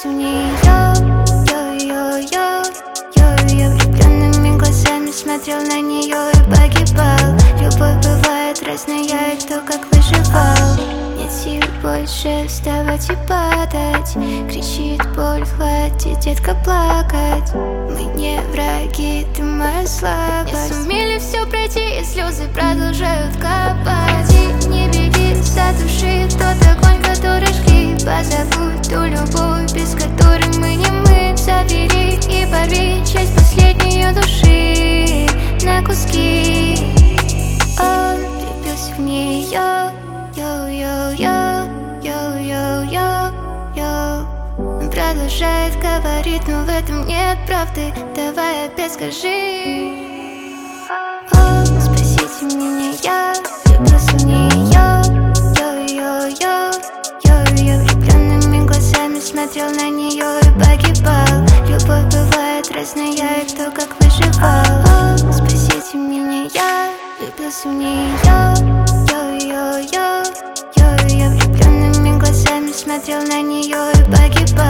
в нее. Я влюбленными глазами смотрел на нее и погибал. Любовь бывает разная, и кто как выживал. Нет сил больше вставать и падать. Кричит боль, хватит, детка, плакать. Мы не враги, ты моя слабость. Не сумели все пройти, и слезы продолжают капать. И не беги, затуши тот огонь, который жги. Позабудь ту любовь, без которой мы не мы. Забери и порви часть последней души на куски. Он влюбился в нее. Он продолжает говорить, но в этом нет правды. Давай опять скажи. О, спасите меня, я влюбился в нее. Я влюбленными глазами смотрел на нее и погибал. Любовь бывает разная, и кто как выживал. О, спасите меня, я влюбился в нее. Я влюбленными глазами смотрел на нее и погибал.